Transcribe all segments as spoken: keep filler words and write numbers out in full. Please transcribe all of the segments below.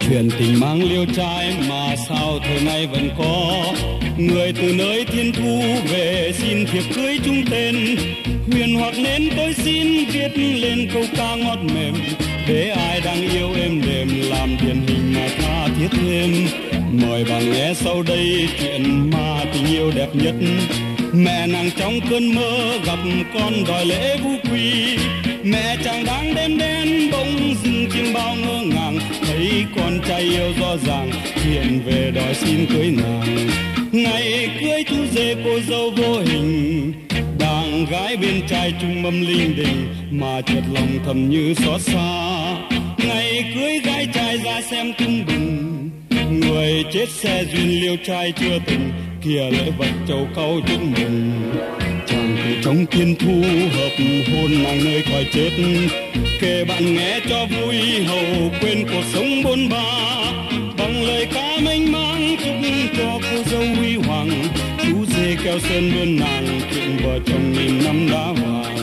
Chuyện tình mang liêu trai mà sao thời nay vẫn có người từ nơi thiên thu về xin thiệp cưới chung tên. Huyền hoặc nên tôi xin viết lên câu ca ngọt mềm để ai đang yêu êm đềm làm điển hình mà tha thiết thêm. Mời bạn nghe sau đây chuyện mà tình yêu đẹp nhất. Mẹ nàng trong cơn mơ gặp con đòi lễ vũ quy. Mẹ chàng đang đêm đen bỗng dưng chim bao ngơ ngàng thấy con trai yêu rõ ràng hiện về đòi xin cưới nàng. Ngày cưới chú rể cô dâu vô hình, đàn gái bên trai chung mâm linh đình mà chợt lòng thầm như xót xa. Ngày cưới gái trai ra xem tưng bừng, người chết xe duyên liêu trai chưa tình kìa lễ vật châu cau chúc mừng. Chàng từ trong thiên thu hợp hôn nàng nơi cõi chết, kể bạn nghe cho vui hầu quên cuộc sống bôn ba. Bằng lời ca mênh mang chúc cho cô dâu huy hoàng, chú rể keo sơn bên nàng chuyện vợ chồng nghìn năm đã vàng.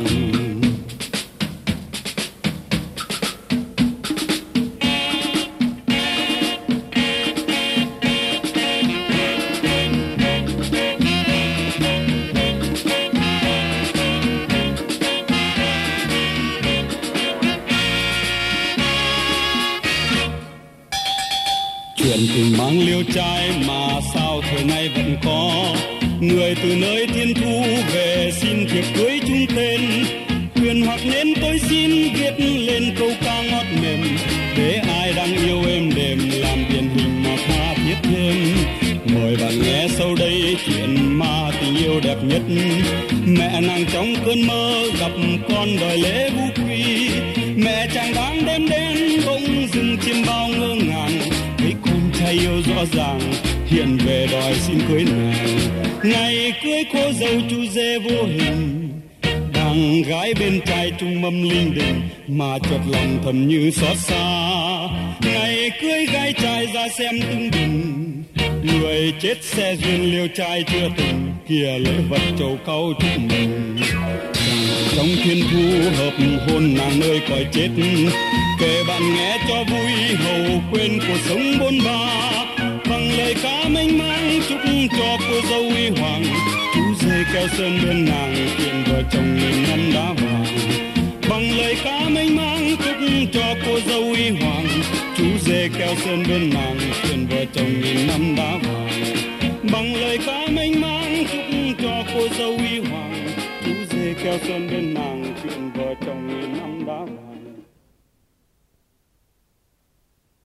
Chuyện tình mang liêu trai mà sao thời nay vẫn có người từ nơi thiên thu về xin thiệp cưới chung tên. Huyền hoặc nên tôi xin viết lên câu ca ngọt mềm để ai đang yêu êm đềm làm điển hình mà tha thiết thêm. Mời bạn nghe sau đây chuyện mà tình yêu đẹp nhất. Mẹ nàng trong cơn mơ gặp con đòi lễ vũ quy. Mẹ chàng đang đêm đen bỗng dưng chim bao ngơ ngàng thấy con trai yêu rõ ràng hiện về đòi xin cưới nàng. Ngày cưới cô dâu chú rể vô hình, đàn gái bên trai chung mâm linh đình mà chợt lòng thầm như xót xa. Ngày cưới gái trai ra xem tưng bừng, người chết xe duyên liêu trai chưa tình kìa lễ vật châu cau chúc mừng. Trong thiên thu hợp hôn nàng nơi cõi chết, kể bạn nghe cho vui hầu quên cuộc sống bôn ba. Bằng lời ca mênh mang chúc cho cô dâu huy hoàng, chú rể keo sơn bên nàng chuyện vợ chồng nghìn năm đã vàng. Bằng lời ca mênh mang chúc cho cô dâu huy hoàng, chú rể keo sơn bên nàng chuyện vợ chồng nghìn năm đã vàng. Bằng lời ca mênh mang chúc cho cô dâu huy hoàng, chú rể keo sơn bên nàng chuyện vợ chồng nghìn năm đã vàng.